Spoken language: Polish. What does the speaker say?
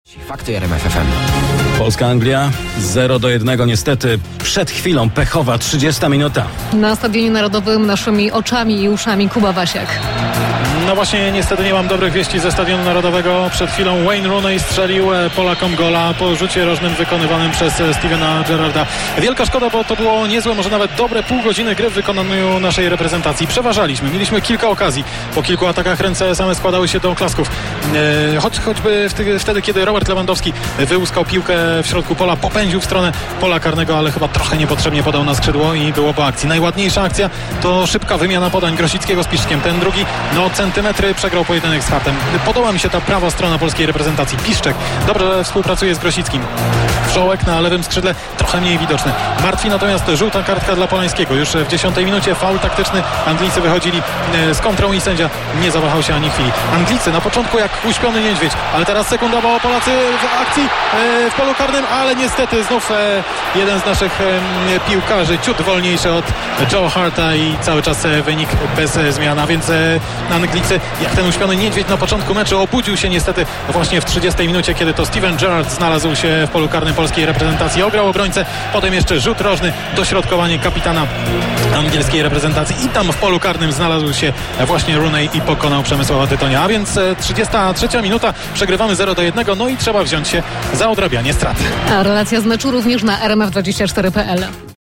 Fakty RMF FM. Polska-Anglia 0-1 niestety. Przed chwilą pechowa 30 minuta. Na Stadionie Narodowym naszymi oczami i uszami Kuba Wasiak. No właśnie, niestety nie mam dobrych wieści ze Stadionu Narodowego. Przed chwilą Wayne Rooney strzelił Polakom gola po rzucie rożnym wykonywanym przez Stevena Gerrarda. Wielka szkoda, bo to było niezłe, może nawet dobre pół godziny gry w wykonaniu naszej reprezentacji. Przeważaliśmy, mieliśmy kilka okazji. Po kilku atakach ręce same składały się do oklasków. Choćby wtedy, kiedy Robert Lewandowski wyłuskał piłkę w środku pola, popędził w stronę pola karnego, ale chyba trochę niepotrzebnie podał na skrzydło i było po akcji. Najładniejsza akcja to szybka wymiana podań Grosickiego z Piszczkiem. Ten drugi, centymetry przegrał pojedynek z Hartem. Podoba mi się ta prawa strona polskiej reprezentacji. Piszczek dobrze współpracuje z Grosickim. Wszołek na lewym skrzydle trochę mniej widoczny. Martwi natomiast żółta kartka dla Polańskiego. Już w 10 minucie faul taktyczny. Anglicy wychodzili z kontrą i sędzia nie zawahał się ani chwili. Anglicy na początku jak uśpiony niedźwiedź, ale teraz sekunda, bo Polacy w akcji w polu karnym, ale niestety znów jeden z naszych piłkarzy ciut wolniejszy od Joe Harta i cały czas wynik bez zmian, a więc Anglicy, jak ten uśpiony niedźwiedź na początku meczu, obudził się niestety właśnie w 30 minucie, kiedy to Steven Gerrard znalazł się w polu karnym polskiej reprezentacji, ograł obrońcę, potem jeszcze rzut rożny, dośrodkowanie kapitana angielskiej reprezentacji i tam w polu karnym znalazł się właśnie Rooney i pokonał Przemysława Tytonia, a więc 33 minuta, przegrywamy 0-1, no i trzeba wziąć się za odrabianie strat. A relacja z meczu również na rmf24.pl.